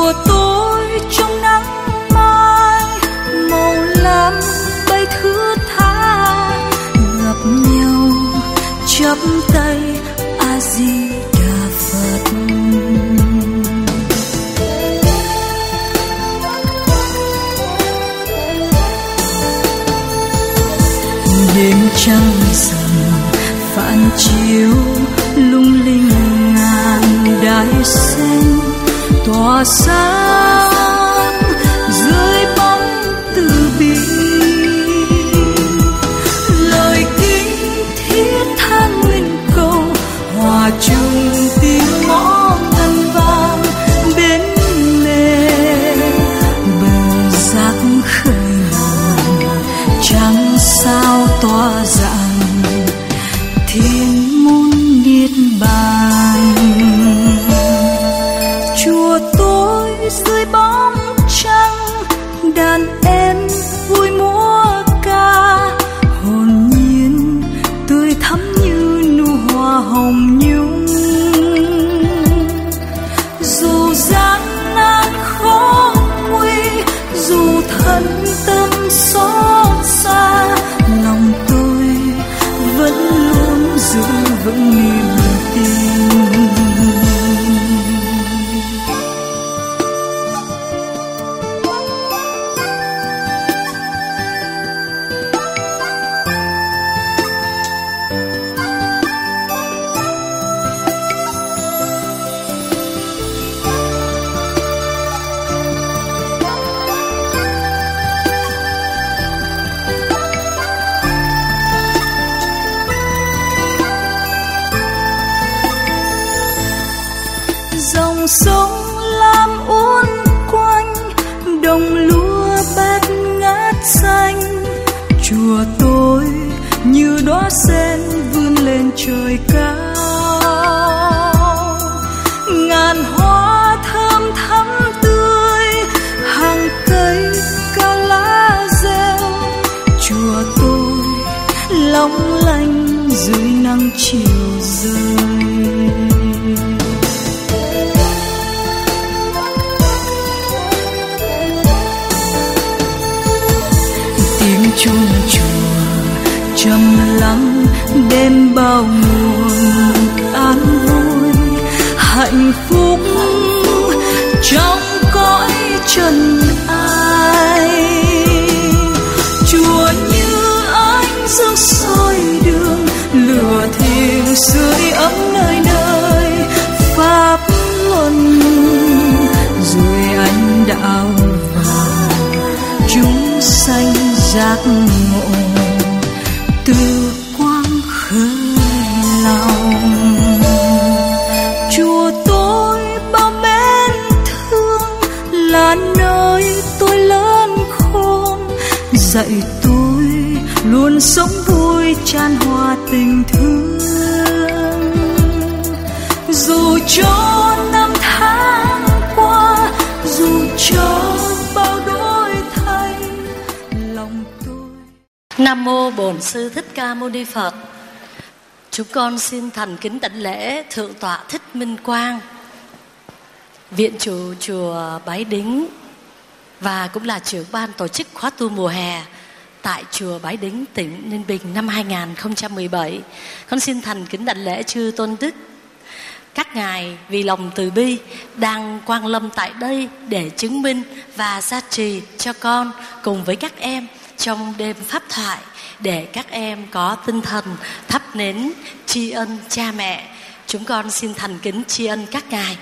chùa tôi trong nắng mai màu lam bay thướt tha, gặp nhau chắp tay A Di Đà Phật. Đêm trăng rằm phản chiếu lung linh ngàn đài sen tỏa sáng dưới bóng từ bi. Lời kinh thiết tha nguyện cầu hòa chung tiếng mõ ngân vang bên lề bờ giác khơi hồn trăng sao tỏa rạng thiên môn niết bàn. Chùa tôi dưới bóng trăng đàn em vui múa ca, hồn nhiên tươi thắm như nụ hoa hồng nhung. Dù gian nan khó nguy, dù thân tâm xót xa, lòng tôi vẫn luôn giữ vững niềm tin. Dòng sông lam uốn quanh, đồng lúa bát ngát xanh. Chùa tôi như đóa sen vươn lên trời cao, ngàn hoa thơm thắm tươi, hàng cây cao lá reo. Chùa tôi long lanh dưới nắng chiều rơi. Tiếng chuông chùa trầm lắng đêm bao nguồn an vui, hạnh phúc trong cõi trần ai. Chùa như ánh dương soi đường, lửa thiêng sưởi ấm nơi nơi pháp luân, rồi ánh đạo vào chúng sanh giác ngộ từ quang khơi lòng. Chùa tôi bao mến thương là nơi tôi lớn khôn, dạy tôi luôn sống vui chan hòa tình thương. Dù cho năm tháng qua, dù cho bao đổi thay, lòng tôi. Nam mô Bổn Sư Thích Ca Mâu Ni Phật. Chúng con xin thành kính đảnh lễ Thượng tọa Thích Minh Quang, viện chủ chùa Bái Đính và cũng là trưởng ban tổ chức khóa tu mùa hè tại chùa Bái Đính, tỉnh Ninh Bình năm 2017. Con xin thành kính đảnh lễ chư tôn đức, các ngài vì lòng từ bi đang quang lâm tại đây để chứng minh và gia trì cho con cùng với các em trong đêm pháp thoại, để các em có tinh thần thắp nến tri ân cha mẹ. Chúng con xin thành kính tri ân các ngài.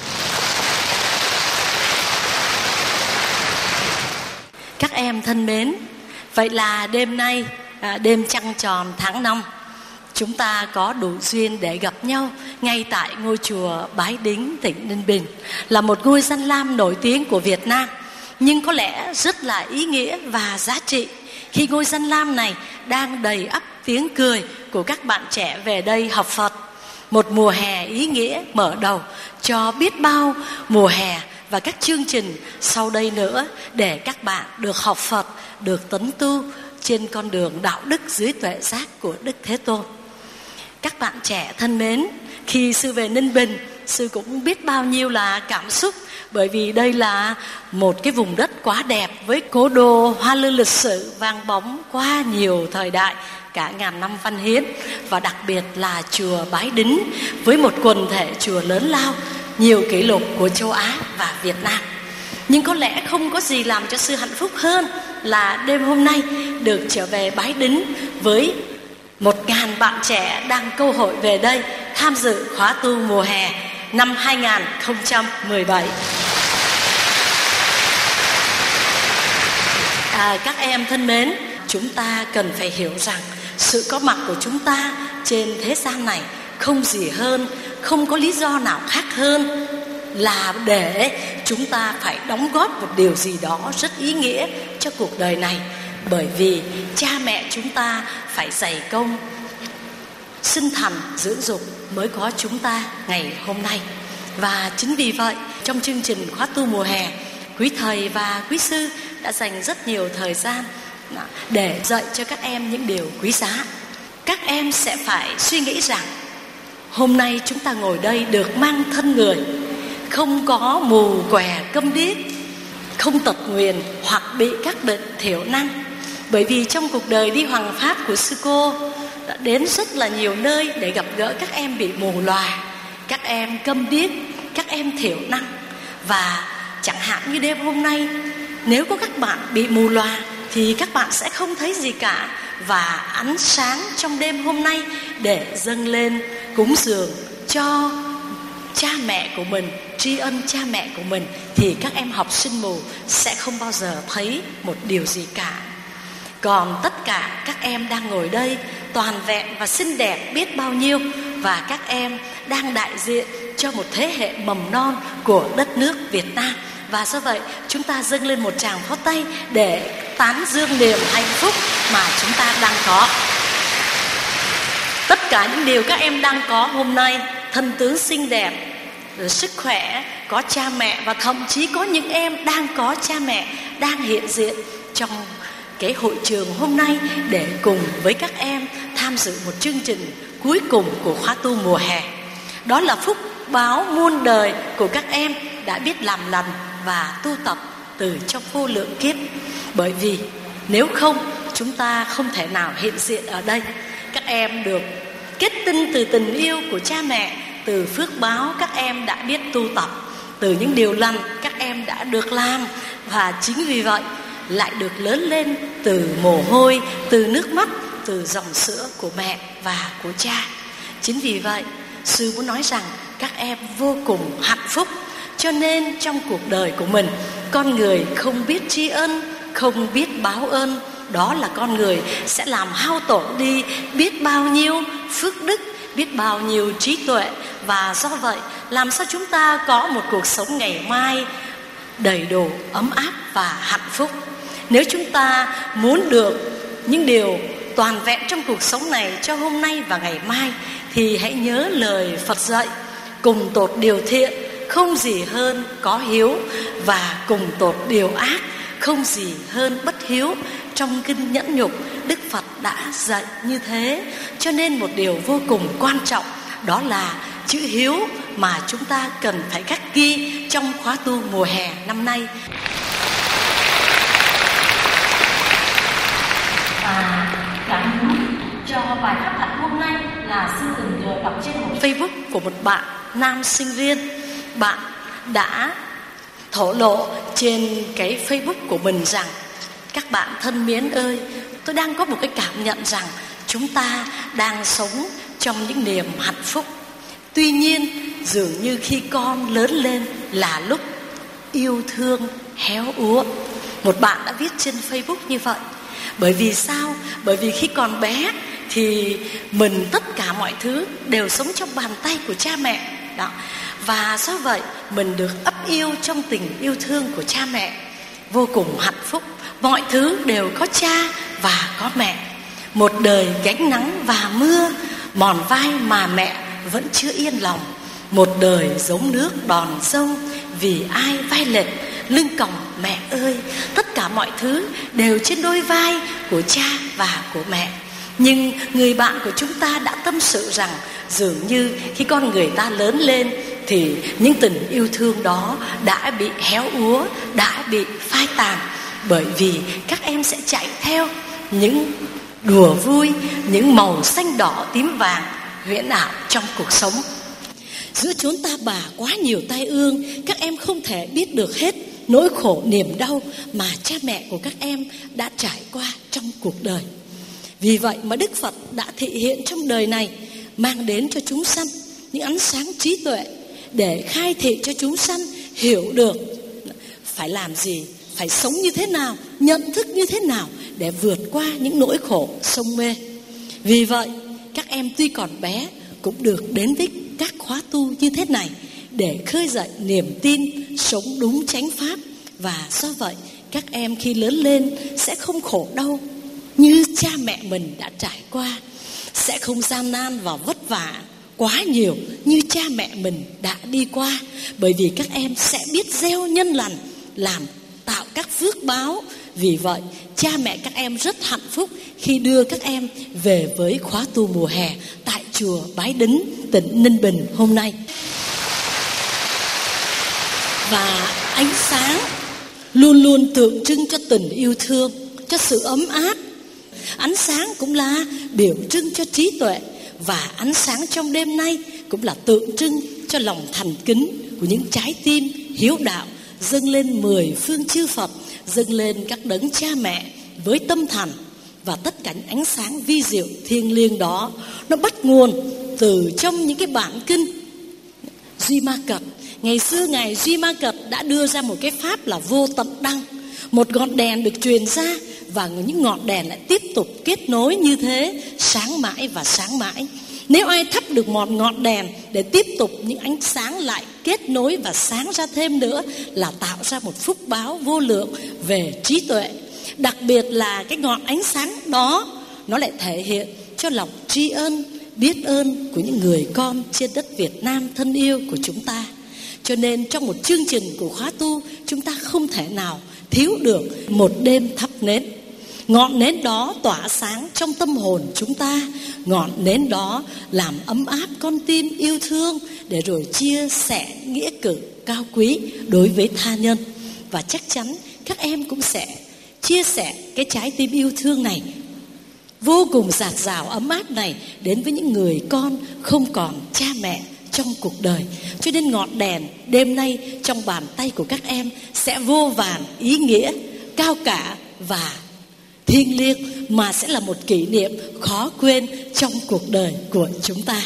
Các em thân mến, vậy là đêm nay, đêm trăng tròn tháng 5, chúng ta có đủ duyên để gặp nhau ngay tại ngôi chùa Bái Đính, tỉnh Ninh Bình, là một ngôi danh lam nổi tiếng của Việt Nam, nhưng có lẽ rất là ý nghĩa và giá trị khi ngôi danh lam này đang đầy ắp tiếng cười của các bạn trẻ về đây học Phật. Một mùa hè ý nghĩa mở đầu cho biết bao mùa hè và các chương trình sau đây nữa, để các bạn được học Phật, được tấn tu trên con đường đạo đức dưới tuệ giác của Đức Thế Tôn. Các bạn trẻ thân mến, khi sư về Ninh Bình, sư cũng biết bao nhiêu là cảm xúc, bởi vì đây là một cái vùng đất quá đẹp với cố đô hoa lư lịch sử vang bóng qua nhiều thời đại, cả ngàn năm văn hiến, và đặc biệt là chùa Bái Đính với một quần thể chùa lớn lao, nhiều kỷ lục của châu Á và Việt Nam. Nhưng có lẽ không có gì làm cho sư hạnh phúc hơn là đêm hôm nay được trở về Bái Đính với 1.000 bạn trẻ đang câu hội về đây tham dự khóa tu mùa hè năm 2017. Các em thân mến, chúng ta cần phải hiểu rằng sự có mặt của chúng ta trên thế gian này không gì hơn, không có lý do nào khác hơn là để chúng ta phải đóng góp một điều gì đó rất ý nghĩa cho cuộc đời này. Bởi vì cha mẹ chúng ta phải dày công sinh thành dưỡng dục mới có chúng ta ngày hôm nay. Và chính vì vậy, trong chương trình khóa tu mùa hè, quý thầy và quý sư đã dành rất nhiều thời gian để dạy cho các em những điều quý giá. Các em sẽ phải suy nghĩ rằng hôm nay chúng ta ngồi đây được mang thân người, không có mù què câm điếc, không tật nguyền hoặc bị các bệnh thiểu năng. Bởi vì trong cuộc đời đi hoằng pháp của sư cô đã đến rất là nhiều nơi để gặp gỡ các em bị mù lòa, các em câm điếc, các em thiểu năng. Và chẳng hạn như đêm hôm nay, nếu có các bạn bị mù lòa thì các bạn sẽ không thấy gì cả. Và ánh sáng trong đêm hôm nay để dâng lên cúng dường cho cha mẹ của mình, tri ân cha mẹ của mình, thì các em học sinh mù sẽ không bao giờ thấy một điều gì cả. Còn tất cả các em đang ngồi đây toàn vẹn và xinh đẹp biết bao nhiêu, và các em đang đại diện cho một thế hệ mầm non của đất nước Việt Nam. Và do vậy chúng ta dâng lên một tràng pháo tay để tán dương niềm hạnh phúc mà chúng ta đang có. Tất cả những điều các em đang có hôm nay, thân tướng xinh đẹp, sức khỏe, có cha mẹ, và thậm chí có những em đang có cha mẹ đang hiện diện trong cái hội trường hôm nay để cùng với các em tham dự một chương trình cuối cùng của khóa tu mùa hè. Đó là phúc báo muôn đời của các em đã biết làm lành và tu tập từ trong vô lượng kiếp. Bởi vì nếu không, chúng ta không thể nào hiện diện ở đây. Các em được kết tinh từ tình yêu của cha mẹ, từ phước báo các em đã biết tu tập, từ những điều lành các em đã được làm. Và chính vì vậy lại được lớn lên từ mồ hôi, từ nước mắt, từ dòng sữa của mẹ và của cha. Chính vì vậy, sư muốn nói rằng các em vô cùng hạnh phúc. Cho nên trong cuộc đời của mình, con người không biết tri ân, không biết báo ơn, đó là con người sẽ làm hao tổn đi biết bao nhiêu phước đức, biết bao nhiêu trí tuệ. Và do vậy, làm sao chúng ta có một cuộc sống ngày mai đầy đủ, ấm áp và hạnh phúc. Nếu chúng ta muốn được những điều toàn vẹn trong cuộc sống này cho hôm nay và ngày mai, thì hãy nhớ lời Phật dạy: cùng tột điều thiện, không gì hơn có hiếu, và cùng tột điều ác, không gì hơn bất hiếu. Trong kinh Nhẫn Nhục, Đức Phật đã dạy như thế. Cho nên một điều vô cùng quan trọng đó là chữ hiếu mà chúng ta cần phải khắc ghi trong khóa tu mùa hè năm nay. Và cảm hứng cho bài pháp thoại hôm nay là sư tình cờ đọc trên một Facebook của một bạn nam sinh viên. Bạn đã thổ lộ trên cái Facebook của mình rằng: các bạn thân mến ơi, tôi đang có một cái cảm nhận rằng chúng ta đang sống trong những niềm hạnh phúc. Tuy nhiên, dường như khi con lớn lên là lúc yêu thương héo úa. Một bạn đã viết trên Facebook như vậy. Bởi vì sao? Bởi vì khi còn bé thì mình tất cả mọi thứ đều sống trong bàn tay của cha mẹ đó. Và do vậy mình được ấp yêu trong tình yêu thương của cha mẹ, vô cùng hạnh phúc. Mọi thứ đều có cha và có mẹ. Một đời gánh nắng và mưa, mòn vai mà mẹ vẫn chưa yên lòng. Một đời giống nước đòn sông, vì ai vai lệch lưng còng mẹ ơi. Tất cả mọi thứ đều trên đôi vai của cha và của mẹ. Nhưng người bạn của chúng ta đã tâm sự rằng dường như khi con người ta lớn lên thì những tình yêu thương đó đã bị héo úa, đã bị phai tàn, bởi vì các em sẽ chạy theo những đùa vui, những màu xanh đỏ tím vàng huyễn ảo trong cuộc sống. Giữa chốn ta bà quá nhiều tai ương, các em không thể biết được hết nỗi khổ niềm đau mà cha mẹ của các em đã trải qua trong cuộc đời. Vì vậy mà Đức Phật đã thị hiện trong đời này, mang đến cho chúng sanh những ánh sáng trí tuệ để khai thị cho chúng sanh hiểu được phải làm gì, phải sống như thế nào, nhận thức như thế nào để vượt qua những nỗi khổ sông mê. Vì vậy các em tuy còn bé cũng được đến với các khóa tu như thế này để khơi dậy niềm tin sống đúng chánh pháp. Và do vậy các em khi lớn lên sẽ không khổ đau như cha mẹ mình đã trải qua, sẽ không gian nan và vất vả quá nhiều như cha mẹ mình đã đi qua. Bởi vì các em sẽ biết gieo nhân lành, làm tạo các phước báo. Vì vậy cha mẹ các em rất hạnh phúc khi đưa các em về với khóa tu mùa hè tại chùa Bái Đính, tỉnh Ninh Bình hôm nay. Và ánh sáng luôn luôn tượng trưng cho tình yêu thương, cho sự ấm áp. Ánh sáng cũng là biểu trưng cho trí tuệ. Và ánh sáng trong đêm nay cũng là tượng trưng cho lòng thành kính của những trái tim hiếu đạo dâng lên 10 phương chư Phật, dâng lên các đấng cha mẹ với tâm thành. Và tất cả những ánh sáng vi diệu thiêng liêng đó nó bắt nguồn từ trong những cái bản kinh Duy Ma Cật. Ngày xưa Ngài Duy Ma Cật đã đưa ra một cái pháp là vô tận đăng. Một ngọn đèn được truyền ra và những ngọn đèn lại tiếp tục kết nối như thế, sáng mãi và sáng mãi. Nếu ai thắp được một ngọn đèn để tiếp tục những ánh sáng lại kết nối và sáng ra thêm nữa là tạo ra một phúc báo vô lượng về trí tuệ. Đặc biệt là cái ngọn ánh sáng đó nó lại thể hiện cho lòng tri ân, biết ơn của những người con trên đất Việt Nam thân yêu của chúng ta. Cho nên trong một chương trình của khóa tu, chúng ta không thể nào thiếu được một đêm thắp nến. Ngọn nến đó tỏa sáng trong tâm hồn chúng ta. Ngọn nến đó làm ấm áp con tim yêu thương để rồi chia sẻ nghĩa cử cao quý đối với tha nhân. Và chắc chắn các em cũng sẽ chia sẻ cái trái tim yêu thương này vô cùng dạt dào ấm áp này đến với những người con không còn cha mẹ trong cuộc đời. Cho nên ngọn đèn đêm nay trong bàn tay của các em sẽ vô vàn ý nghĩa cao cả và thiêng liêng, mà sẽ là một kỷ niệm khó quên trong cuộc đời của chúng ta.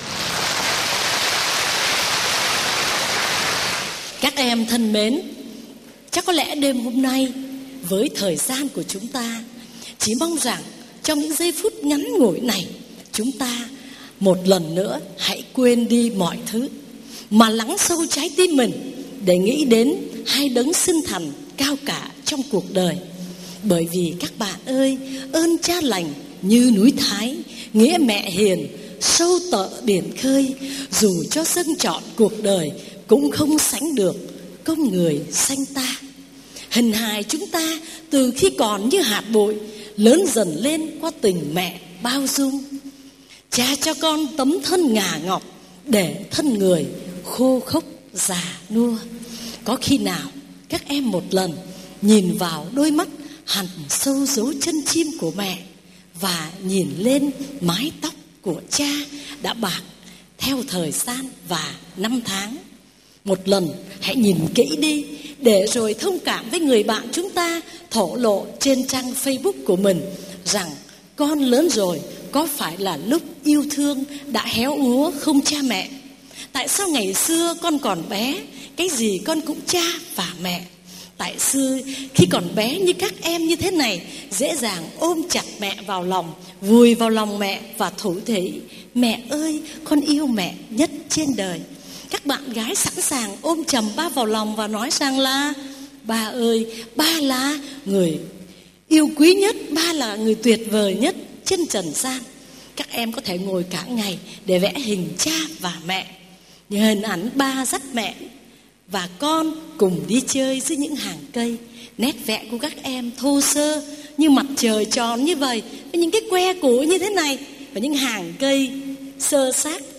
Các em thân mến, chắc có lẽ đêm hôm nay với thời gian của chúng ta chỉ mong rằng trong những giây phút ngắn ngủi này, chúng ta một lần nữa hãy quên đi mọi thứ mà lắng sâu trái tim mình để nghĩ đến hai đấng sinh thành cao cả trong cuộc đời. Bởi vì các bạn ơi, ơn cha lành như núi Thái, nghĩa mẹ hiền sâu tợ biển khơi, dù cho dâng trọn cuộc đời cũng không sánh được công người sanh ta. Hình hài chúng ta từ khi còn như hạt bụi, lớn dần lên qua tình mẹ bao dung. Cha cho con tấm thân ngà ngọc để thân người khô khốc già nua. Có khi nào các em một lần nhìn vào đôi mắt hằn sâu dấu chân chim của mẹ và nhìn lên mái tóc của cha đã bạc theo thời gian và năm tháng? Một lần hãy nhìn kỹ đi để rồi thông cảm với người bạn chúng ta thổ lộ trên trang Facebook của mình rằng con lớn rồi, có phải là lúc yêu thương đã héo úa không cha mẹ? Tại sao ngày xưa con còn bé, cái gì con cũng cha và mẹ? Tại xưa khi còn bé như các em như thế này, dễ dàng ôm chặt mẹ vào lòng, vùi vào lòng mẹ và thủ thỉ: mẹ ơi, con yêu mẹ nhất trên đời. Các bạn gái sẵn sàng ôm chầm ba vào lòng và nói rằng là: ba ơi, ba là người yêu quý nhất, ba là người tuyệt vời nhất trên trần gian. Các em có thể ngồi cả ngày để vẽ hình cha và mẹ, như hình ảnh ba dắt mẹ và con cùng đi chơi dưới những hàng cây. Nét vẽ của các em thô sơ như mặt trời tròn như vậy, với những cái que củi như thế này và những hàng cây sơ xác.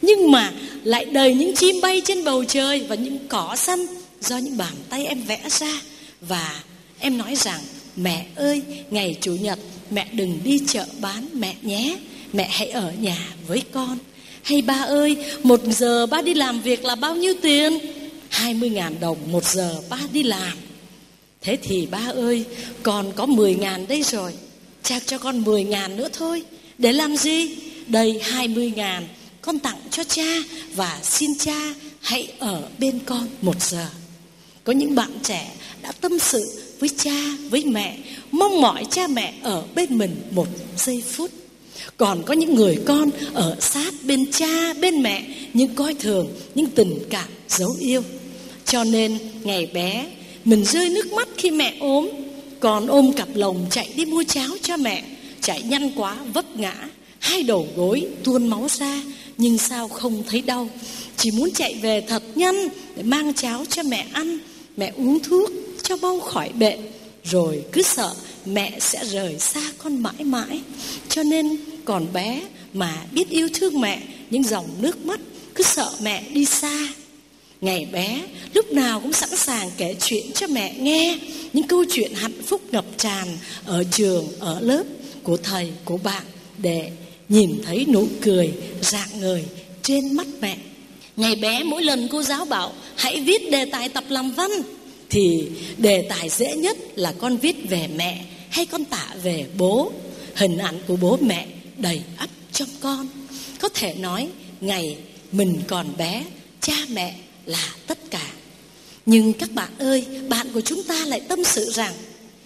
nhưng mà lại đầy những chim bay trên bầu trời và những cỏ xanh do những bàn tay em vẽ ra. Và em nói rằng: mẹ ơi, ngày Chủ nhật mẹ đừng đi chợ bán mẹ nhé, mẹ hãy ở nhà với con. Hay ba ơi, 1 giờ ba đi làm việc là bao nhiêu tiền? 20.000 đồng 1 giờ ba đi làm. Thế thì ba ơi, con có 10.000 đây rồi, cha cho con 10.000 nữa thôi. Để làm gì? Đây 20.000 con tặng cho cha, và xin cha hãy ở bên con 1 giờ. Có những bạn trẻ đã tâm sự với cha, với mẹ, mong mỏi cha mẹ ở bên mình 1 giây phút. Còn có những người con ở sát bên cha, bên mẹ, nhưng coi thường những tình cảm dấu yêu. Cho nên ngày bé mình rơi nước mắt khi mẹ ốm, còn ôm cặp lồng chạy đi mua cháo cho mẹ. Chạy nhanh quá vấp ngã, 2 đầu gối tuôn máu ra, nhưng sao không thấy đau. Chỉ muốn chạy về thật nhanh để mang cháo cho mẹ ăn, mẹ uống thuốc cho mau khỏi bệnh. Rồi cứ sợ mẹ sẽ rời xa con mãi mãi. Cho nên còn bé mà biết yêu thương mẹ, những dòng nước mắt cứ sợ mẹ đi xa. Ngày bé lúc nào cũng sẵn sàng kể chuyện cho mẹ nghe, những câu chuyện hạnh phúc ngập tràn ở trường, ở lớp, của thầy, của bạn, để nhìn thấy nụ cười rạng ngời trên mắt mẹ. Ngày bé mỗi lần cô giáo bảo hãy viết đề tài tập làm văn, thì đề tài dễ nhất là con viết về mẹ hay con tả về bố. Hình ảnh của bố mẹ đầy ắp trong con. Có thể nói ngày mình còn bé, cha mẹ là tất cả. Nhưng các bạn ơi, bạn của chúng ta lại tâm sự rằng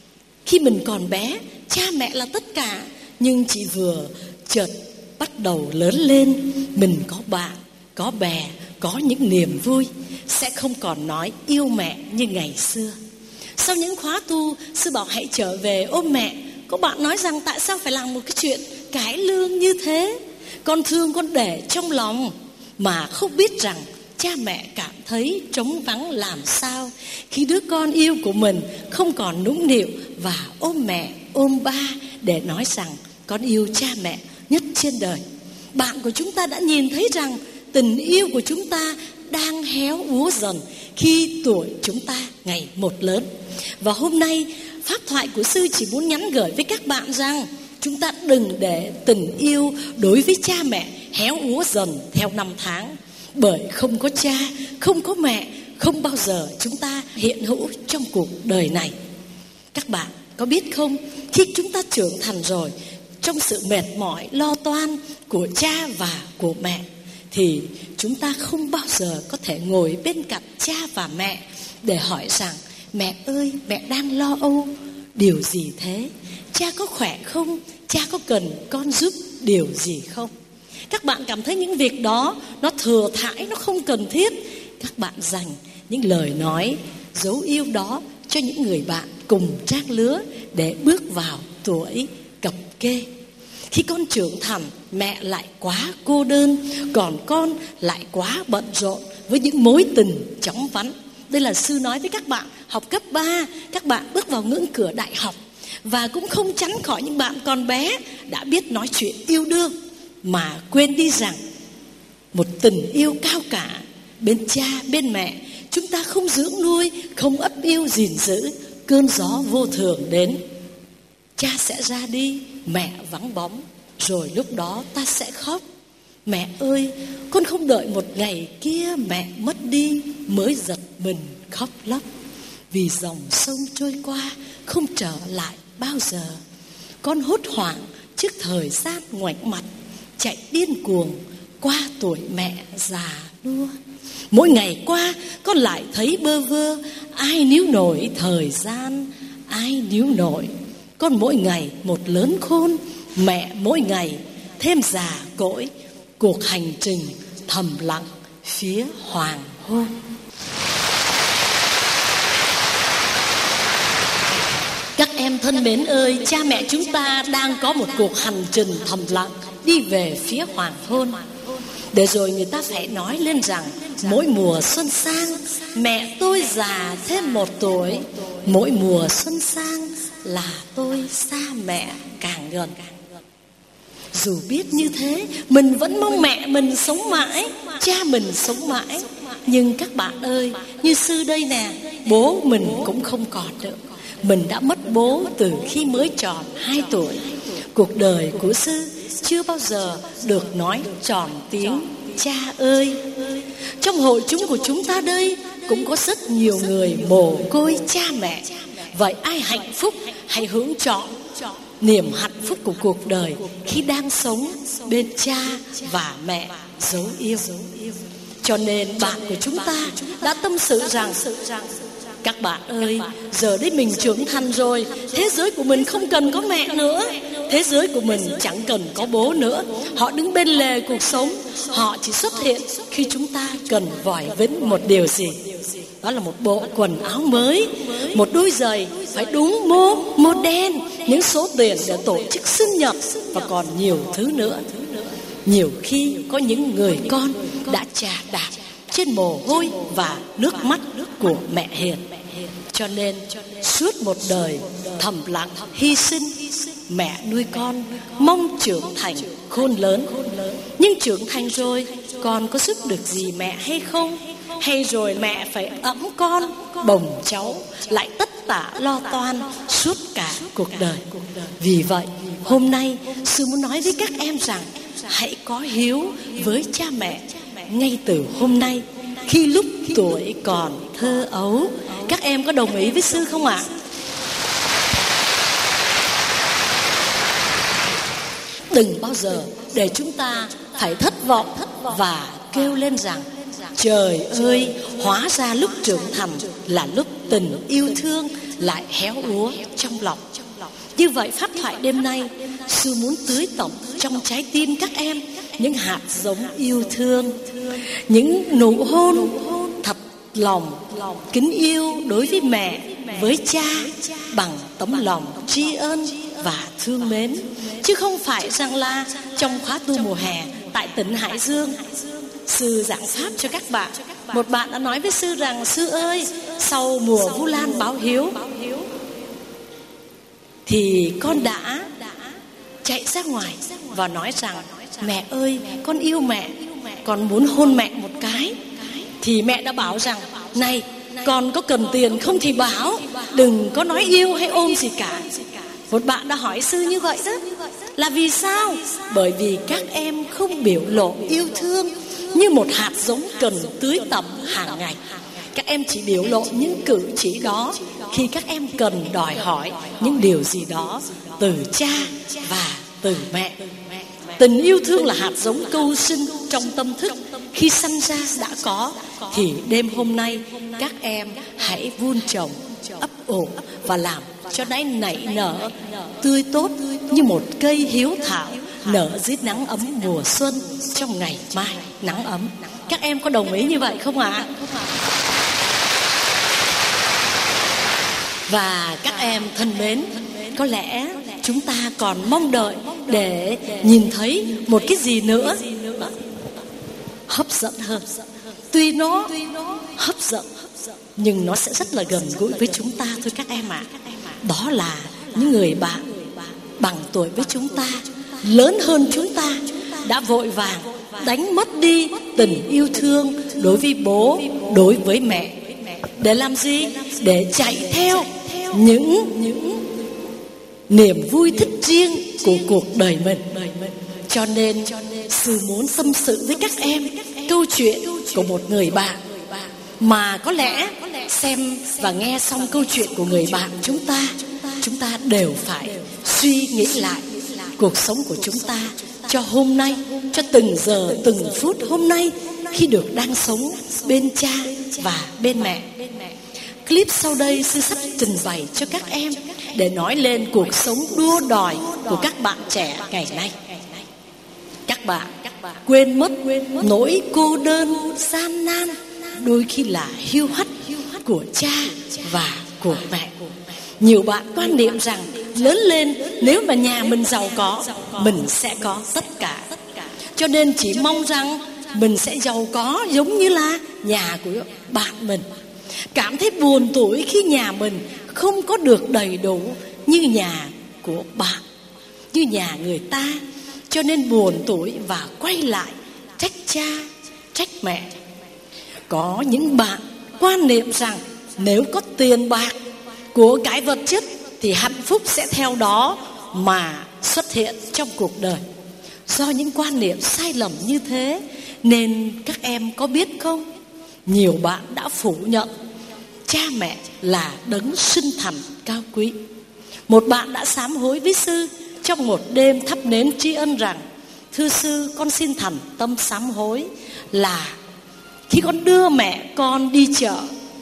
khi mình còn bé, cha mẹ là tất cả. Nhưng chỉ vừa chợt bắt đầu lớn lên, mình có bạn, có bè, có những niềm vui, sẽ không còn nói yêu mẹ như ngày xưa. Sau những khóa tu, sư bảo hãy trở về ôm mẹ. Có bạn nói rằng tại sao phải làm một cái chuyện cải lương như thế? Con thương con để trong lòng, mà không biết rằng cha mẹ cảm thấy trống vắng làm sao khi đứa con yêu của mình không còn nũng nịu và ôm mẹ, ôm ba để nói rằng con yêu cha mẹ nhất trên đời. Bạn của chúng ta đã nhìn thấy rằng tình yêu của chúng ta đang héo úa dần khi tuổi chúng ta ngày một lớn. Và hôm nay pháp thoại của sư chỉ muốn nhắn gửi với các bạn rằng chúng ta đừng để tình yêu đối với cha mẹ héo úa dần theo năm tháng. Bởi không có cha, không có mẹ, không bao giờ chúng ta hiện hữu trong cuộc đời này. Các bạn có biết không, khi chúng ta trưởng thành rồi, trong sự mệt mỏi, lo toan của cha và của mẹ, thì chúng ta không bao giờ có thể ngồi bên cạnh cha và mẹ để hỏi rằng mẹ ơi, mẹ đang lo âu điều gì thế? Cha có khỏe không? Cha có cần con giúp điều gì không? Các bạn cảm thấy những việc đó nó thừa thãi, nó không cần thiết. Các bạn dành những lời nói dấu yêu đó cho những người bạn cùng trang lứa để bước vào tuổi cập kê. Khi con trưởng thành, mẹ lại quá cô đơn, còn con lại quá bận rộn với những mối tình chóng vánh. Đây là sư nói với các bạn học cấp 3, các bạn bước vào ngưỡng cửa đại học. Và cũng không tránh khỏi những bạn còn bé đã biết nói chuyện yêu đương, mà quên đi rằng một tình yêu cao cả bên cha, bên mẹ, chúng ta không dưỡng nuôi, không ấp yêu gìn giữ, cơn gió vô thường đến, cha sẽ ra đi, mẹ vắng bóng, rồi lúc đó ta sẽ khóc. Mẹ ơi, con không đợi một ngày kia mẹ mất đi mới giật mình khóc lóc, vì dòng sông trôi qua không trở lại bao giờ. Con hốt hoảng trước thời gian ngoảnh mặt, chạy điên cuồng qua tuổi mẹ già nua. Mỗi ngày qua con lại thấy bơ vơ, ai níu nổi thời gian, ai níu nổi. Con mỗi ngày một lớn khôn, mẹ mỗi ngày thêm già cỗi, cuộc hành trình thầm lặng phía hoàng hôn. Các em thân mến ơi, cha mẹ chúng ta đang có một cuộc hành trình thầm lặng đi về phía hoàng hôn. Để rồi người ta phải nói lên rằng mỗi mùa xuân sang, mẹ tôi già thêm 1 tuổi. Mỗi mùa xuân sang là tôi xa mẹ càng gần. Dù biết như thế, mình vẫn mong mẹ mình sống mãi, cha mình sống mãi. Nhưng các bạn ơi, như sư đây nè, bố mình cũng không còn nữa. Mình đã mất bố từ khi mới tròn 2 tuổi. Cuộc đời của sư chưa bao giờ được nói tròn tiếng cha ơi. Trong hội chúng của chúng ta đây cũng có rất nhiều người mồ côi cha mẹ. Vậy ai hạnh phúc hãy hướng chọn niềm hạnh phúc của cuộc đời khi đang sống bên cha và mẹ dấu yêu. Cho nên bạn của chúng ta đã tâm sự rằng: các bạn ơi, giờ đây mình trưởng thành rồi, thế giới của mình không cần có mẹ nữa, thế giới của mình chẳng cần có bố nữa. Họ đứng bên lề cuộc sống, họ chỉ xuất hiện khi chúng ta cần vòi vĩnh một điều gì. Đó là một bộ quần áo mới, một đôi giày phải đúng model, những số tiền để tổ chức sinh nhật và còn nhiều thứ nữa. Nhiều khi có những người con đã chà đạp trên mồ hôi và nước mắt của mẹ hiền. Cho nên suốt một đời thầm lặng hy sinh, mẹ nuôi con mong trưởng thành khôn lớn. Nhưng trưởng thành rồi con có giúp được gì mẹ hay không? Hay rồi mẹ phải ẵm con bồng cháu, lại tất tả lo toan suốt cả cuộc đời. Vì vậy hôm nay sư muốn nói với các em rằng hãy có hiếu với cha mẹ ngay từ hôm nay, khi lúc tuổi còn thơ ấu. Các em có đồng ý với sư không ạ? Đừng bao giờ để chúng ta phải thất vọng và kêu lên rằng: trời ơi, hóa ra lúc trưởng thành là lúc tình yêu thương lại héo úa trong lòng. Như vậy pháp thoại đêm nay, sư muốn tưới tổng trong trái tim các em những hạt giống yêu thương, những nụ hôn thật lòng kính yêu đối với mẹ, với cha, bằng tấm lòng tri ân và thương mến. Chứ không phải rằng là trong khóa tu mùa hè tại tỉnh Hải Dương, sư giảng pháp cho các bạn, một bạn đã nói với sư rằng: sư ơi, sau mùa Vu Lan báo hiếu thì con đã chạy ra ngoài và nói rằng: mẹ ơi, con yêu mẹ, con muốn hôn mẹ một cái. Thì mẹ đã bảo rằng: này, con có cần tiền không thì bảo, đừng có nói yêu hay ôm gì cả. Một bạn đã hỏi sư như vậy đó. Là vì sao? Bởi vì các em không biểu lộ yêu thương như một hạt giống cần tưới tẩm hàng ngày. Các em chỉ biểu lộ những cử chỉ đó khi các em cần đòi hỏi những điều gì đó từ cha và từ mẹ. Tình yêu thương là hạt giống câu sinh trong tâm thức. Khi sanh ra đã có, thì đêm hôm nay các em hãy vun trồng, ấp ủ và làm cho nó nảy nở tươi tốt như một cây hiếu thảo nở dưới nắng ấm mùa xuân trong ngày mai nắng ấm. Các em có đồng ý như vậy không ạ? Và các em thân mến, có lẽ chúng ta còn mong đợi để nhìn thấy một cái gì nữa hấp dẫn hơn. Tuy nó hấp dẫn nhưng nó sẽ rất là gần gũi với chúng ta thôi các em ạ. Đó là những người bạn bằng tuổi với chúng ta, lớn hơn chúng ta, đã vội vàng đánh mất đi tình yêu thương đối với bố, đối với mẹ. Để làm gì? Để chạy theo những niềm vui thích riêng của cuộc đời mình. Cho nên sư muốn tâm sự với các em câu chuyện của một người bạn mà có lẽ xem và nghe xong câu chuyện của người bạn chúng ta đều phải suy nghĩ lại cuộc sống của chúng ta cho hôm nay, cho từng giờ từng phút hôm nay khi được đang sống bên cha và bên mẹ. Clip sau đây sư sắp trình bày cho các em để nói lên cuộc sống đua đòi của các bạn trẻ ngày nay. Các bạn quên mất nỗi cô đơn gian nan, đôi khi là hiu hắt của cha và của mẹ. Nhiều bạn quan niệm rằng lớn lên nếu mà nhà mình giàu có, mình sẽ có tất cả. Cho nên chỉ mong rằng mình sẽ giàu có giống như là nhà của bạn mình. Cảm thấy buồn tủi khi nhà mình không có được đầy đủ như nhà của bạn, như nhà người ta. cho nên buồn tủi và quay lại trách cha, trách mẹ. Có những bạn quan niệm rằng nếu có tiền bạc, của cải vật chất thì hạnh phúc sẽ theo đó mà xuất hiện trong cuộc đời. Do những quan niệm sai lầm như thế nên các em có biết không, nhiều bạn đã phủ nhận cha mẹ là đấng sinh thành cao quý. Một bạn đã sám hối với sư trong một đêm thắp nến tri ân rằng: thưa sư, con xin thành tâm sám hối là khi con đưa mẹ con đi chợ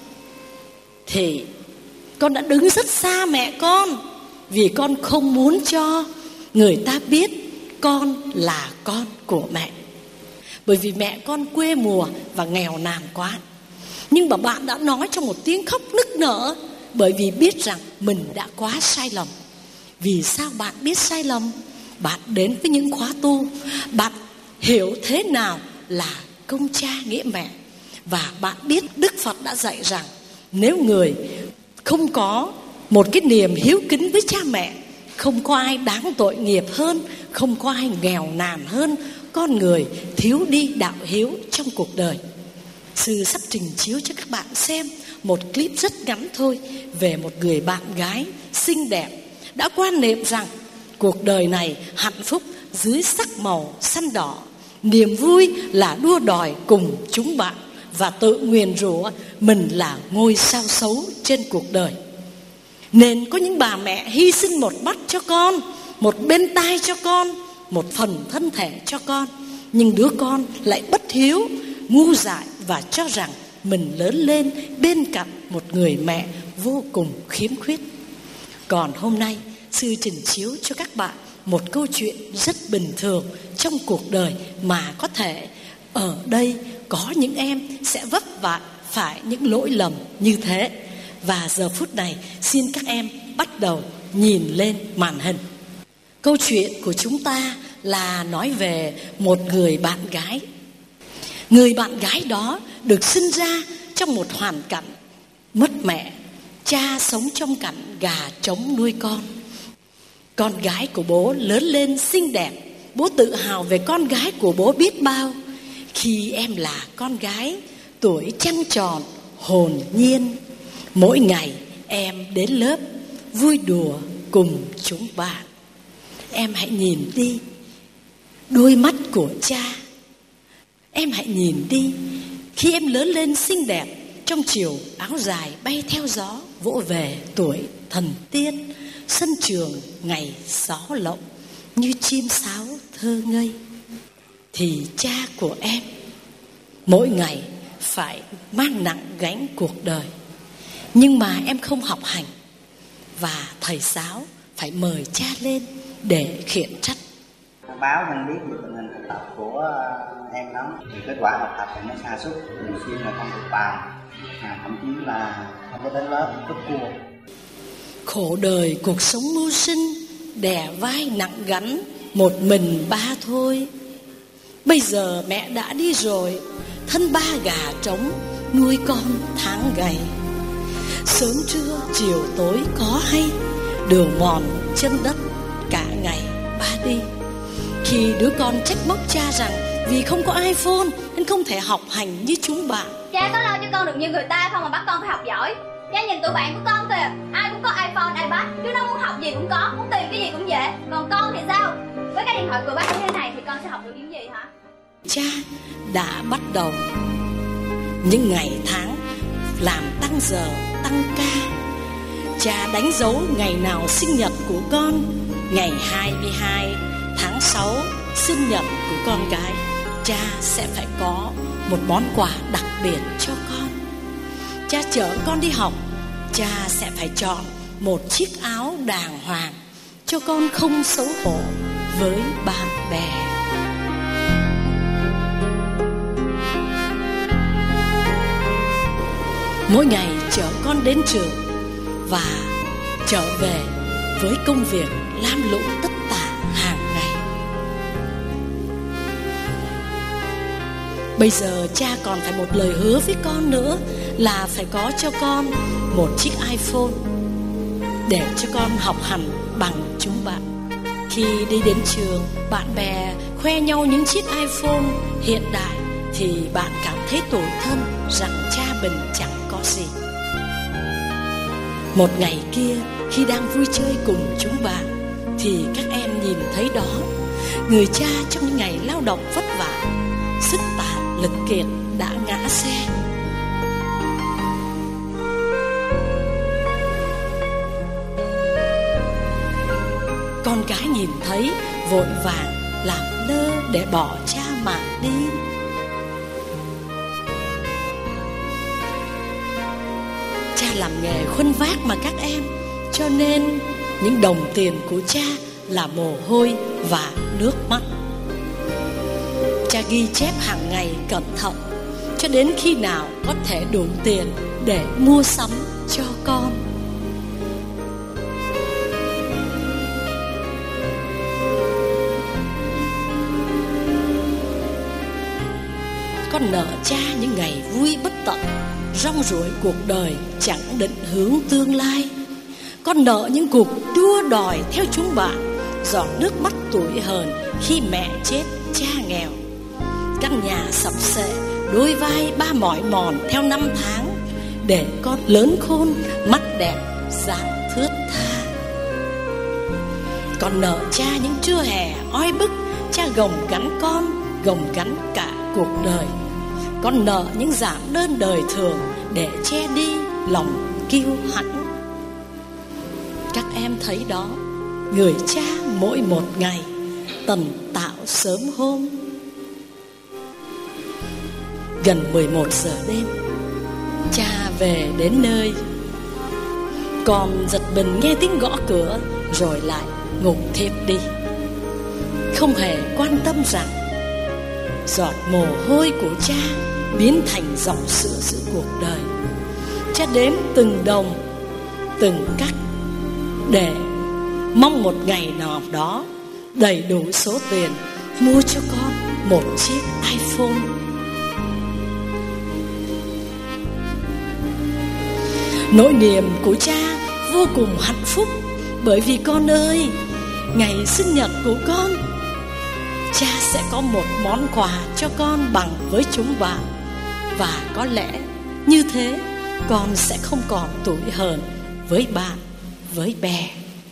thì con đã đứng rất xa mẹ con, vì con không muốn cho người ta biết con là con của mẹ. Bởi vì mẹ con quê mùa và nghèo nàn quá. Nhưng mà bạn đã nói trong một tiếng khóc nức nở, bởi vì biết rằng mình đã quá sai lầm. Vì sao bạn biết sai lầm? Bạn đến với những khóa tu, bạn hiểu thế nào là công cha nghĩa mẹ. Và bạn biết Đức Phật đã dạy rằng nếu người không có một cái niềm hiếu kính với cha mẹ, không có ai đáng tội nghiệp hơn, không có ai nghèo nàn hơn con người thiếu đi đạo hiếu trong cuộc đời. Sư sắp trình chiếu cho các bạn xem một clip rất ngắn thôi về một người bạn gái xinh đẹp đã quan niệm rằng cuộc đời này hạnh phúc dưới sắc màu xanh đỏ, niềm vui là đua đòi cùng chúng bạn, và tự nguyền rủa mình là ngôi sao xấu trên cuộc đời. Nên có những bà mẹ hy sinh một mắt cho con, một bên tai cho con, một phần thân thể cho con, nhưng đứa con lại bất hiếu, ngu dại và cho rằng mình lớn lên bên cạnh một người mẹ vô cùng khiếm khuyết. Còn hôm nay sư trình chiếu cho các bạn một câu chuyện rất bình thường trong cuộc đời mà có thể ở đây có những em sẽ vấp phải những lỗi lầm như thế. Và giờ phút này xin các em bắt đầu nhìn lên màn hình. Câu chuyện của chúng ta là nói về một người bạn gái. Người bạn gái đó được sinh ra trong một hoàn cảnh mất mẹ. Cha sống trong cảnh gà trống nuôi con. Con gái của bố lớn lên xinh đẹp. Bố tự hào về con gái của bố biết bao. Khi em là con gái, tuổi trăng tròn, hồn nhiên, mỗi ngày em đến lớp vui đùa cùng chúng bạn. Em hãy nhìn đi đôi mắt của cha. Em hãy nhìn đi khi em lớn lên xinh đẹp, trong chiều áo dài bay theo gió, vỗ về tuổi thần tiên, sân trường ngày gió lộng như chim sáo thơ ngây. Thì cha của em mỗi ngày phải mang nặng gánh cuộc đời, nhưng mà em không học hành, và thầy giáo phải mời cha lên để khiển trách. Báo mình biết về tình hình học tập của em lắm, thì kết quả học tập thì nó sa sút, thường xuyên là không được bài, thậm chí là không có đến lớp, cúp cua. Khổ đời cuộc sống mưu sinh, đè vai nặng gánh một mình ba thôi. Bây giờ mẹ đã đi rồi, thân ba gà trống nuôi con tháng ngày. Sớm trưa chiều tối có hay, đường mòn chân đất cả ngày ba đi. Khi đứa con trách móc cha rằng vì không có iPhone nên không thể học hành như chúng bạn. Cha có lo cho con được như người ta không mà bắt con phải học giỏi. Cha nhìn tụi bạn của con kìa, ai cũng có iPhone, iPad, đứa nó muốn học gì cũng có, muốn tìm cái gì cũng dễ. Còn con thì sao? Với cái điện thoại của bác như thế này thì con sẽ học được những gì hả? Cha đã bắt đầu những ngày tháng làm tăng giờ, tăng ca. Cha đánh dấu ngày nào sinh nhật của con. Ngày 22 tháng 6 sinh nhật của con gái, cha sẽ phải có một món quà đặc biệt cho con. Cha chở con đi học, cha sẽ phải chọn một chiếc áo đàng hoàng cho con không xấu hổ với bạn bè. Mỗi ngày chở con đến trường và trở về với công việc lam lũ tất tả hàng ngày. Bây giờ cha còn phải một lời hứa với con nữa là phải có cho con một chiếc iPhone để cho con học hành bằng chúng bạn. Khi đi đến trường, bạn bè khoe nhau những chiếc iPhone hiện đại thì bạn cảm thấy tủi thân rằng cha mình chẳng có gì. Một ngày kia, khi đang vui chơi cùng chúng bạn, thì các em nhìn thấy đó, người cha trong những ngày lao động vất vả, sức tàn lực kiệt đã ngã xe. Con cái nhìn thấy vội vàng làm lơ để bỏ cha mà đi. Cha làm nghề khuân vác mà các em, cho nên những đồng tiền của cha là mồ hôi và nước mắt. Cha ghi chép hàng ngày cẩn thận, cho đến khi nào có thể đủ tiền để mua sắm cho con. Con nợ cha những ngày vui bất tận, rong ruổi cuộc đời chẳng định hướng tương lai. Con nợ những cuộc đua đòi theo chúng bạn, giọt nước mắt tủi hờn khi mẹ chết cha nghèo. Căn nhà sập xệ, đôi vai ba mỏi mòn theo năm tháng, để con lớn khôn, mắt đẹp, dáng thướt tha. Con nợ cha những trưa hè oi bức, cha gồng gánh con, gồng gánh cả cuộc đời. Con nợ những giản đơn đời thường để che đi lòng kiêu hãnh. Các em thấy đó, người cha mỗi một ngày tần tạo sớm hôm. Gần 11 giờ đêm, cha về đến nơi. Con giật mình nghe tiếng gõ cửa, rồi lại ngủ thiếp đi, không hề quan tâm rằng giọt mồ hôi của cha biến thành dòng sữa giữa cuộc đời. Cha đếm từng đồng, từng cắc để mong một ngày nào đó đầy đủ số tiền mua cho con một chiếc iPhone. Nỗi niềm của cha vô cùng hạnh phúc, bởi vì con ơi, ngày sinh nhật của con, cha sẽ có một món quà cho con bằng với chúng bạn. Và có lẽ như thế, con sẽ không còn tủi hờn với bạn, với bè.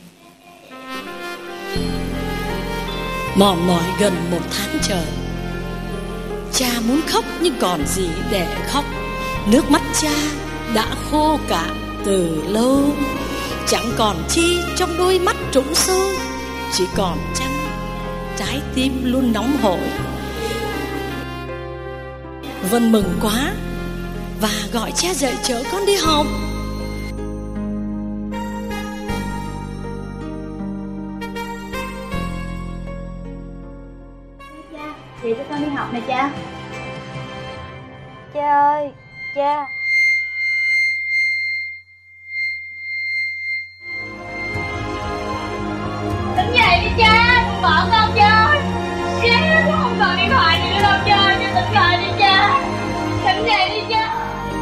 Mòn mỏi gần 1 tháng trời, cha muốn khóc nhưng còn gì để khóc. Nước mắt cha đã khô cạn từ lâu, chẳng còn chi trong đôi mắt trũng sâu, chỉ còn chăng trái tim luôn nóng hổi. Vân mừng quá và gọi cha dậy chở con đi học. Cha, chị cho con đi học nè cha. Cha ơi, cha. Tỉnh dậy đi cha, đừng bỏ con chơi. Cha, con không còn điện thoại gì nữa đâu cha, cha tỉnh lại đi cha. Tỉnh dậy đi cha.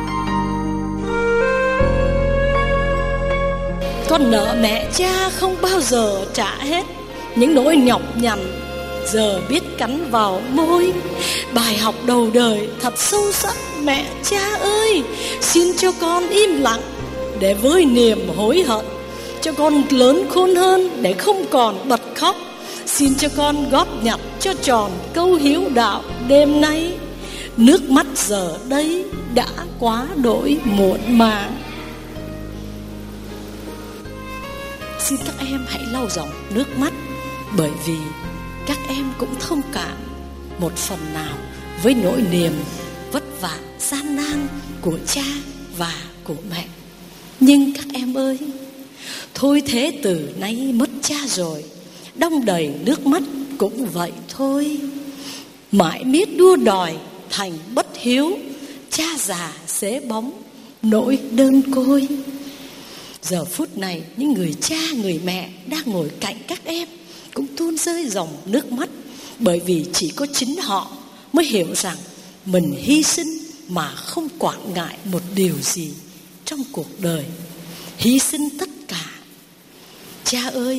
Con nợ mẹ cha không bao giờ trả hết. Những nỗi nhọc nhằn giờ biết cắn vào môi. Bài học đầu đời thật sâu sắc. Mẹ cha ơi, xin cho con im lặng để với niềm hối hận, cho con lớn khôn hơn để không còn bật khóc. Xin cho con góp nhặt cho tròn câu hiếu đạo đêm nay. Nước mắt giờ đây đã quá đỗi muộn màng. Xin các em hãy lau dòng nước mắt, bởi vì các em cũng thông cảm một phần nào với nỗi niềm vất vả gian nan của cha và của mẹ. Nhưng các em ơi, thôi thế từ nay mất cha rồi, đong đầy nước mắt cũng vậy thôi. Mãi miết đua đòi thành bất hiếu, cha già xế bóng nỗi đơn côi. Giờ phút này, những người cha người mẹ đang ngồi cạnh các em cũng tuôn rơi dòng nước mắt, bởi vì chỉ có chính họ mới hiểu rằng mình hy sinh mà không quản ngại một điều gì trong cuộc đời, hy sinh tất cả. Cha ơi,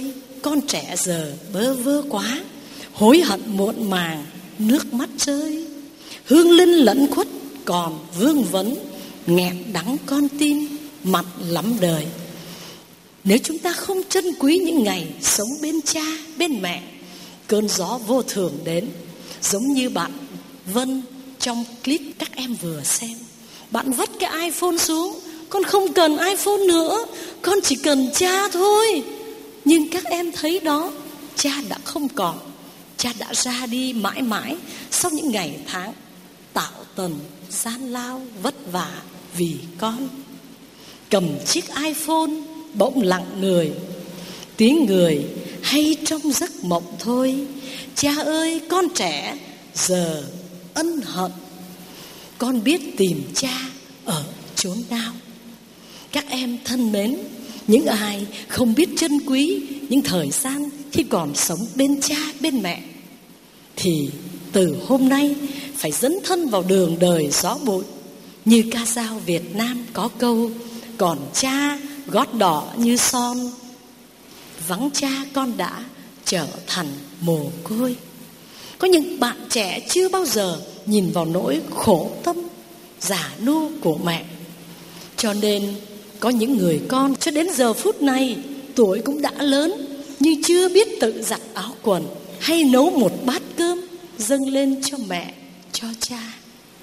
con trẻ giờ bơ vơ quá, hối hận muộn màng, nước mắt rơi. Hương linh lẫn khuất còn vương vấn, nghẹn đắng con tim, mặn lắm đời. Nếu chúng ta không trân quý những ngày sống bên cha, bên mẹ, cơn gió vô thường đến. Giống như bạn Vân trong clip các em vừa xem, bạn vứt cái iPhone xuống. Con không cần iPhone nữa, con chỉ cần cha thôi. Nhưng các em thấy đó, cha đã không còn. Cha đã ra đi mãi mãi sau những ngày tháng tạo tần gian lao vất vả vì con. Cầm chiếc iPhone bỗng lặng người, tiếng người hay trong giấc mộng thôi. Cha ơi con trẻ giờ ân hận, con biết tìm cha ở chốn nào. Các em thân mến, những ai không biết trân quý những thời gian khi còn sống bên cha bên mẹ, thì từ hôm nay phải dấn thân vào đường đời gió bụi. Như ca dao Việt Nam có câu: còn cha gót đỏ như son, vắng cha con đã trở thành mồ côi. Có những bạn trẻ chưa bao giờ nhìn vào nỗi khổ tâm già nua của mẹ. Cho nên có những người con cho đến giờ phút này tuổi cũng đã lớn, nhưng chưa biết tự giặt áo quần hay nấu một bát cơm dâng lên cho mẹ, cho cha.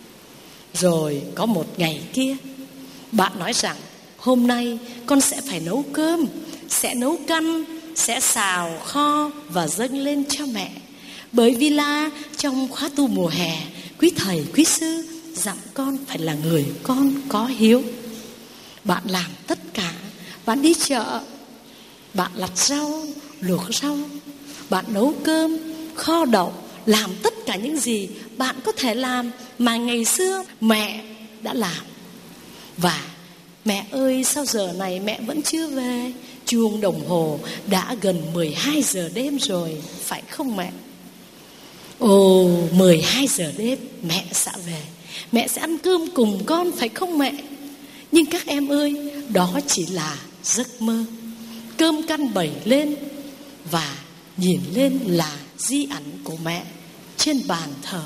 Rồi có một ngày kia, bạn nói rằng hôm nay con sẽ phải nấu cơm, sẽ nấu canh, sẽ xào kho và dâng lên cho mẹ. Bởi vì là trong khóa tu mùa hè, quý thầy quý sư dặn con phải là người con có hiếu. Bạn làm tất cả, bạn đi chợ, bạn lặt rau, luộc rau, bạn nấu cơm, kho đậu, làm tất cả những gì bạn có thể làm mà ngày xưa mẹ đã làm. Và mẹ ơi, sao giờ này mẹ vẫn chưa về? Chuông đồng hồ đã gần 12 giờ đêm rồi, phải không mẹ? Ồ, 12 giờ đêm mẹ sẽ về, mẹ sẽ ăn cơm cùng con, phải không mẹ? Nhưng các em ơi, đó chỉ là giấc mơ. Cơm canh bày lên và nhìn lên là di ảnh của mẹ trên bàn thờ.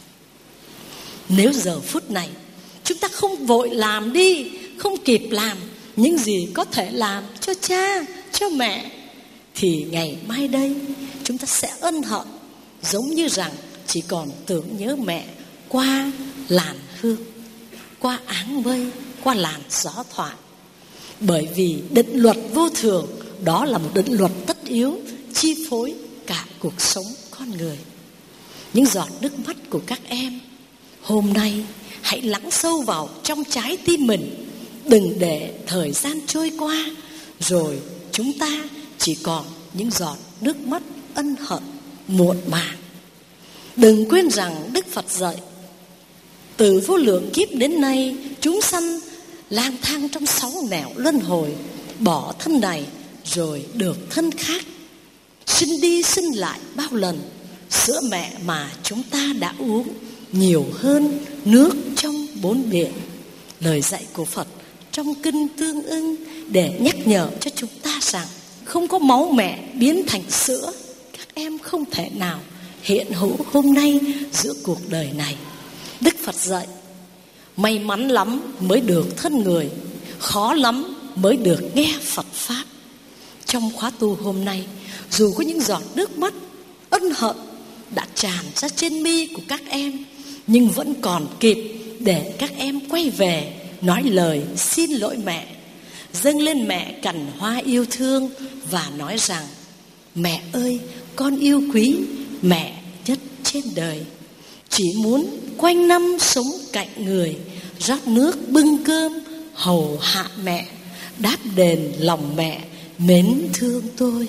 Nếu giờ phút này chúng ta không vội làm đi, không kịp làm những gì có thể làm cho cha, cho mẹ, thì ngày mai đây chúng ta sẽ ân hận, giống như rằng chỉ còn tưởng nhớ mẹ qua làn hương, qua áng mây, qua làn gió thoảng. Bởi vì định luật vô thường, đó là một định luật tất yếu chi phối cả cuộc sống con người. Những giọt nước mắt của các em hôm nay hãy lắng sâu vào trong trái tim mình. Đừng để thời gian trôi qua rồi chúng ta chỉ còn những giọt nước mắt ân hận muộn màng. Đừng quên rằng Đức Phật dạy, từ vô lượng kiếp đến nay, chúng sanh lang thang trong 6 nẻo luân hồi, bỏ thân này rồi được thân khác, sinh đi sinh lại bao lần. Sữa mẹ mà chúng ta đã uống nhiều hơn nước trong 4 biển. Lời dạy của Phật trong kinh Tương Ưng để nhắc nhở cho chúng ta rằng không có máu mẹ biến thành sữa, các em không thể nào hiện hữu hôm nay giữa cuộc đời này. Đức Phật dạy, may mắn lắm mới được thân người, khó lắm mới được nghe Phật Pháp. Trong khóa tu hôm nay, dù có những giọt nước mắt ân hận đã tràn ra trên mi của các em, nhưng vẫn còn kịp để các em quay về nói lời xin lỗi mẹ, dâng lên mẹ cành hoa yêu thương và nói rằng: mẹ ơi, con yêu quý mẹ nhất trên đời. Chỉ muốn quanh năm sống cạnh người, rót nước bưng cơm hầu hạ mẹ, đáp đền lòng mẹ mến thương tôi.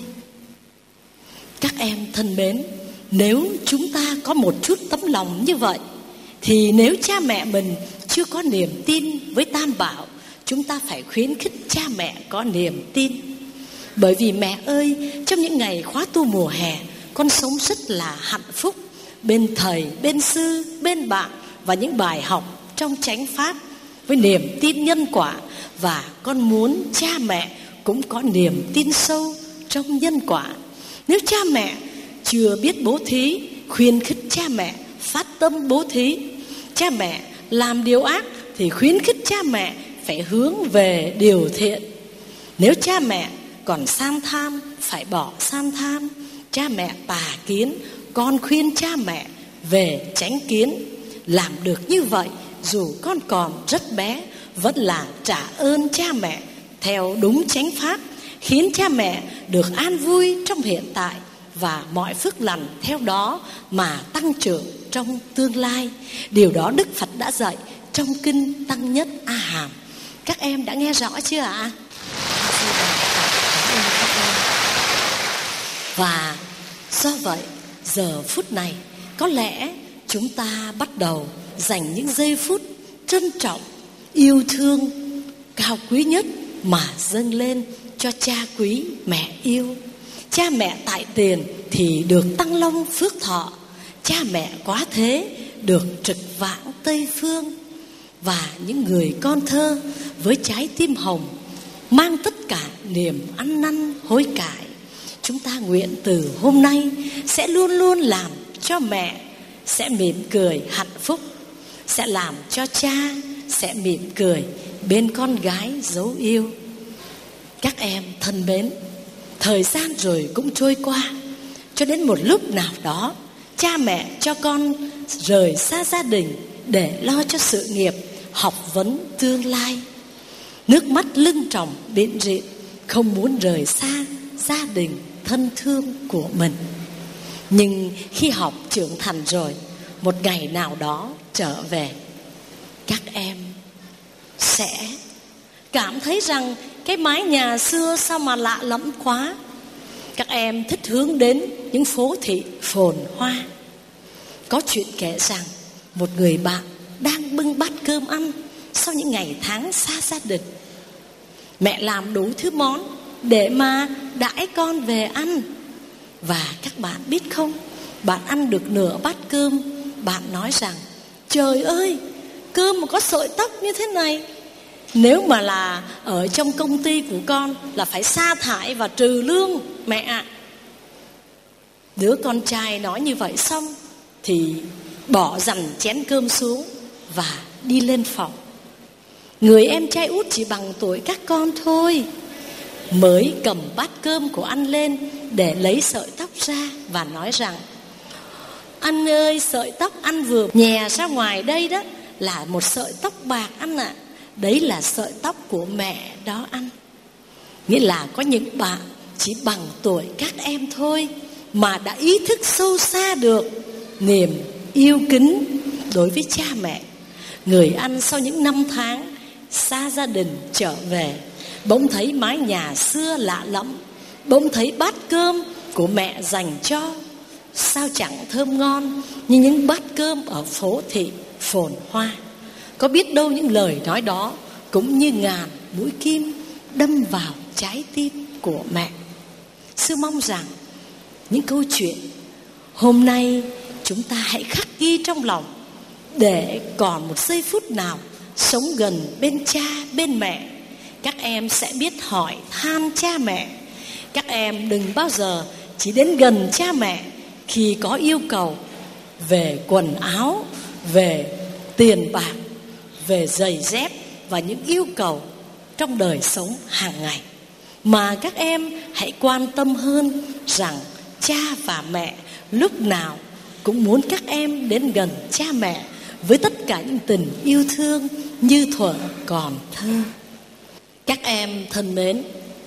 Các em thân mến, nếu chúng ta có một chút tấm lòng như vậy, thì nếu cha mẹ mình chưa có niềm tin với Tam Bảo, chúng ta phải khuyến khích cha mẹ có niềm tin. Bởi vì mẹ ơi, trong những ngày khóa tu mùa hè, con sống rất là hạnh phúc bên thầy, bên sư, bên bạn và những bài học trong chánh pháp với niềm tin nhân quả. Và con muốn cha mẹ cũng có niềm tin sâu trong nhân quả. Nếu cha mẹ chưa biết bố thí, khuyến khích cha mẹ phát tâm bố thí. Cha mẹ làm điều ác thì khuyến khích cha mẹ phải hướng về điều thiện. Nếu cha mẹ còn sam tham, phải bỏ sam tham. Cha mẹ tà kiến, con khuyên cha mẹ về chánh kiến. Làm được như vậy, dù con còn rất bé, vẫn là trả ơn cha mẹ theo đúng chánh pháp, khiến cha mẹ được an vui trong hiện tại và mọi phước lành theo đó mà tăng trưởng trong tương lai. Điều đó Đức Phật đã dạy trong kinh Tăng Nhất A Hàm. Các em đã nghe rõ chưa ạ? Và do vậy, giờ phút này có lẽ chúng ta bắt đầu dành những giây phút trân trọng, yêu thương cao quý nhất mà dâng lên cho cha quý mẹ yêu. Cha mẹ tại tiền thì được tăng long phước thọ, cha mẹ quá thế được trực vãng Tây Phương. Và những người con thơ với trái tim hồng, mang tất cả niềm ăn năn hối cải, chúng ta nguyện từ hôm nay sẽ luôn luôn làm cho mẹ sẽ mỉm cười hạnh phúc, sẽ làm cho cha sẽ mỉm cười bên con gái dấu yêu. Các em thân mến, thời gian rồi cũng trôi qua, cho đến một lúc nào đó cha mẹ cho con rời xa gia đình để lo cho sự nghiệp học vấn tương lai. Nước mắt lưng tròng bịn rịn, không muốn rời xa gia đình thân thương của mình. Nhưng khi học trưởng thành rồi, một ngày nào đó trở về, các em sẽ cảm thấy rằng cái mái nhà xưa sao mà lạ lẫm quá. Các em thích hướng đến những phố thị phồn hoa. Có chuyện kể rằng một người bạn đang bưng bát cơm ăn sau những ngày tháng xa gia đình. Mẹ làm đủ thứ món để mà đãi con về ăn. Và các bạn biết không, bạn ăn được nửa bát cơm, bạn nói rằng: trời ơi, cơm mà có sợi tóc như thế này, nếu mà là ở trong công ty của con là phải sa thải và trừ lương mẹ ạ. Đứa con trai nói như vậy xong thì bỏ dằn chén cơm xuống và đi lên phòng. Người em trai út chỉ bằng tuổi các con thôi mới cầm bát cơm của anh lên để lấy sợi tóc ra và nói rằng: anh ơi, sợi tóc anh vừa nhè ra ngoài đây đó là một sợi tóc bạc anh ạ. Đấy là sợi tóc của mẹ đó anh. Nghĩa là có những bạn chỉ bằng tuổi các em thôi mà đã ý thức sâu xa được niềm yêu kính đối với cha mẹ. Người ăn sau những năm tháng xa gia đình trở về, bỗng thấy mái nhà xưa lạ lẫm, bỗng thấy bát cơm của mẹ dành cho sao chẳng thơm ngon như những bát cơm ở phố thị phồn hoa. Có biết đâu những lời nói đó cũng như ngàn mũi kim đâm vào trái tim của mẹ. Sư mong rằng những câu chuyện hôm nay chúng ta hãy khắc ghi trong lòng, để còn một giây phút nào sống gần bên cha bên mẹ, các em sẽ biết hỏi han cha mẹ. Các em đừng bao giờ chỉ đến gần cha mẹ khi có yêu cầu về quần áo, về tiền bạc, về giày dép và những yêu cầu trong đời sống hàng ngày, mà các em hãy quan tâm hơn rằng cha và mẹ lúc nào cũng muốn các em đến gần cha mẹ với tất cả những tình yêu thương như thuở còn thơ. Các em thân mến,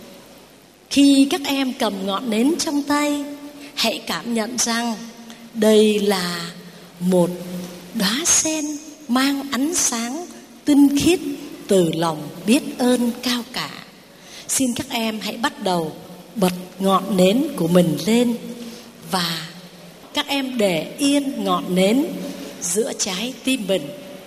khi các em cầm ngọn nến trong tay, hãy cảm nhận rằng đây là một đóa sen mang ánh sáng tinh khiết từ lòng biết ơn cao cả. Xin các em hãy bắt đầu bật ngọn nến của mình lên và các em để yên ngọn nến giữa trái tim mình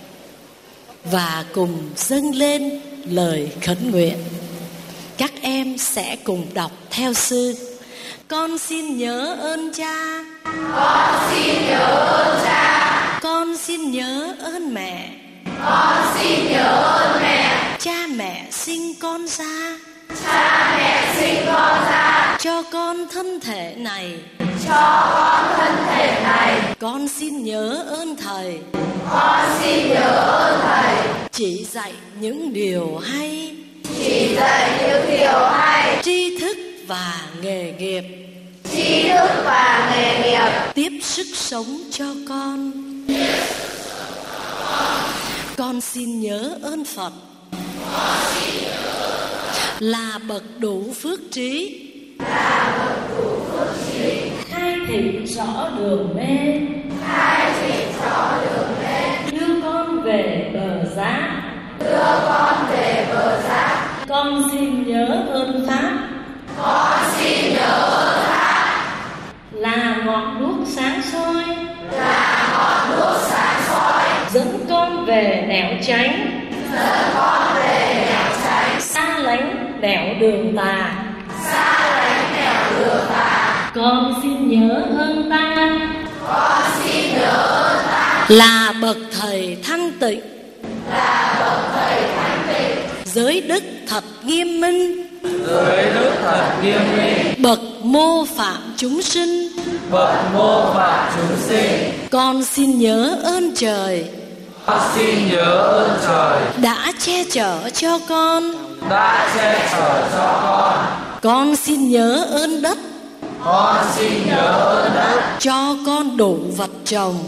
và cùng dâng lên lời khấn nguyện. Các em sẽ cùng đọc theo sư. Con xin nhớ ơn cha, con xin nhớ ơn cha, con xin nhớ ơn mẹ, con xin nhớ ơn mẹ. Cha mẹ sinh con ra, cha mẹ sinh con ra, cho cho con thân thể này. Cho con thân thể này. Con xin nhớ ơn Thầy. Con xin nhớ ơn Thầy. Chỉ dạy những điều hay. Chỉ dạy những điều hay. Tri thức và nghề nghiệp. Tri thức và nghề nghiệp. Tiếp sức sống cho con. Con xin nhớ ơn Phật. Là bậc đủ phước trí. Khai thị rõ đường mê. Đưa con về bờ giác. Con xin nhớ ơn Pháp. Là ngọn đuốc sáng soi. Dẫn con về nẻo tránh. Xa lánh nẻo đường tà. Con xin nhớ ơn ta. Là bậc thầy thanh tịnh. Giới đức thật nghiêm minh. Bậc mô phạm chúng sinh. Con xin nhớ ơn trời. Đã che chở cho con. Con xin nhớ ơn đất. Cho con đủ vật trồng.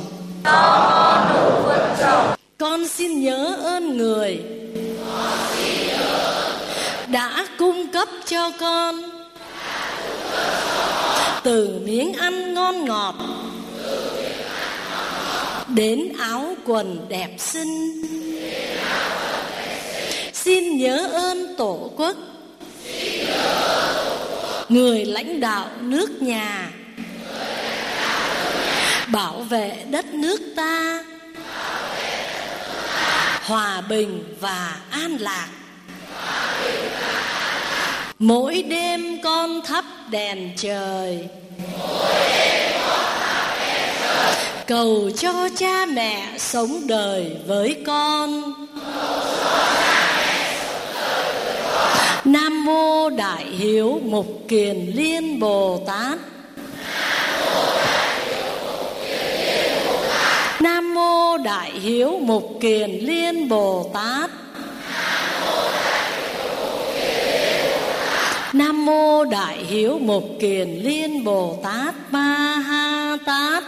Con xin nhớ ơn người. Đã cung cấp cho con. Từ miếng ăn ngon ngọt đến áo quần đẹp xinh. Xin nhớ ơn Tổ quốc. Người lãnh đạo nước nhà. Bảo vệ đất nước ta hòa bình và an lạc. Mỗi đêm con thắp đèn trời. Cầu cho cha mẹ sống đời với con. Nam mô Đại Hiếu Mục Kiền Liên Bồ Tát. Nam mô Đại Hiếu Mục Kiền Liên Bồ Tát. Nam mô Đại Hiếu Mục Kiền Liên Bồ Tát Ma Ha Tát.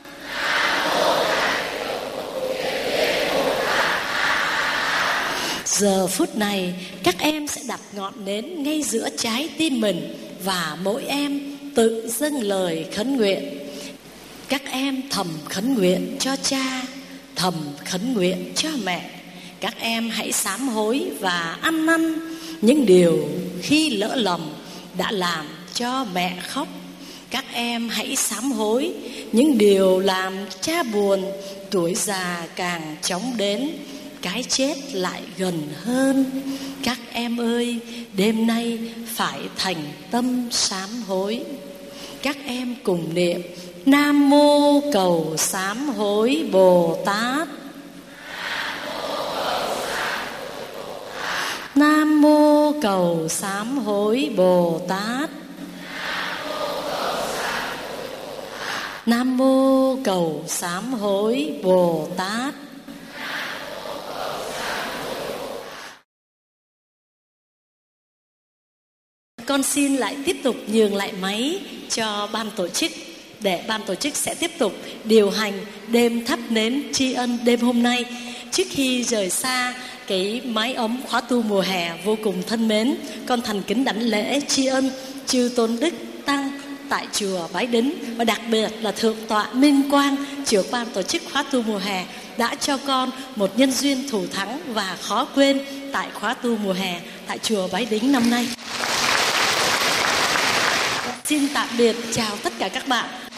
Giờ phút này các em sẽ đặt ngọn nến ngay giữa trái tim mình và mỗi em tự dâng lời khấn nguyện. Các em thầm khấn nguyện cho cha, thầm khấn nguyện cho mẹ. Các em hãy sám hối và ăn năn những điều khi lỡ lầm đã làm cho mẹ khóc. Các em hãy sám hối những điều làm cha buồn. Tuổi già càng chóng đến, cái chết lại gần hơn. Các em ơi, đêm nay phải thành tâm sám hối. Các em cùng niệm Nam mô cầu sám hối Bồ Tát. Nam mô cầu sám hối Bồ Tát. Nam mô cầu sám hối Bồ Tát. Con xin lại tiếp tục nhường lại máy cho ban tổ chức để ban tổ chức sẽ tiếp tục điều hành đêm thắp nến tri ân đêm hôm nay. Trước khi rời xa cái mái ấm khóa tu mùa hè vô cùng thân mến, con thành kính đảnh lễ tri ân chư tôn đức tăng tại chùa Bái Đính, và đặc biệt là Thượng tọa Minh Quang, trưởng ban tổ chức khóa tu mùa hè, đã cho con một nhân duyên thủ thắng và khó quên tại khóa tu mùa hè tại chùa Bái Đính năm nay. Xin tạm biệt, chào tất cả các bạn